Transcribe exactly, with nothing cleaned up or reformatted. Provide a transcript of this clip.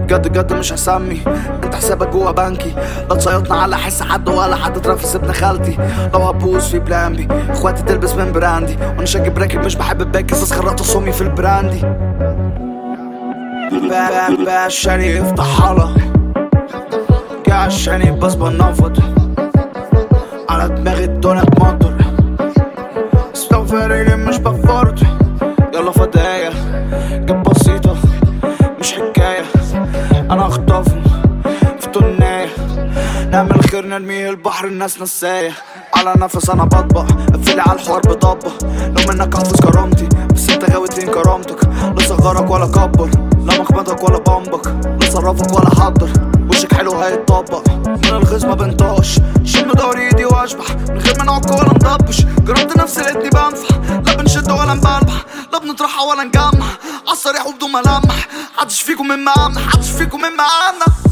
بجد بجد مش هسمي، انت حسابك جوا بنكي. لا تصيطنا على حس حد ولا حد ترافس ابن خالتي. لو هبوظ في بلان بي اخواتي تلبس من براندي، وانا شاكب راكب مش بحب الباكس بس خرطت صومي في البراندي. عشان يفتح حلا جه عشان يبص بنفض على دماغي الدنيا تمطر، استغفر لي مش بفرط. يلا فداية جاب بسيطة مش حكاية، انا اخطفهم في تناية نعمل خير نرميه البحر الناس نساية. على نفس انا بطبق قفلي على الحوار بطبق، لو منك احفظ كرامتي بس انت غاوي تين كرامتك. لا صغرك ولا كبر، لا مخبطك ولا بمبك، لا صرفك ولا حضر، وشك حلو هيتطبق. من الغيظ ما بنطقش شم دوري ايدي واشبح، من غير ما نعك ولا نضبش. جربت نفسي لقيتني بنفع، لا بنشد ولا نبلبح، لا بنطرحها ولا نجمع. عالصريح وبدون ملامح، محدش فيكم من مقامنا، محدش فيكم من مقامنا.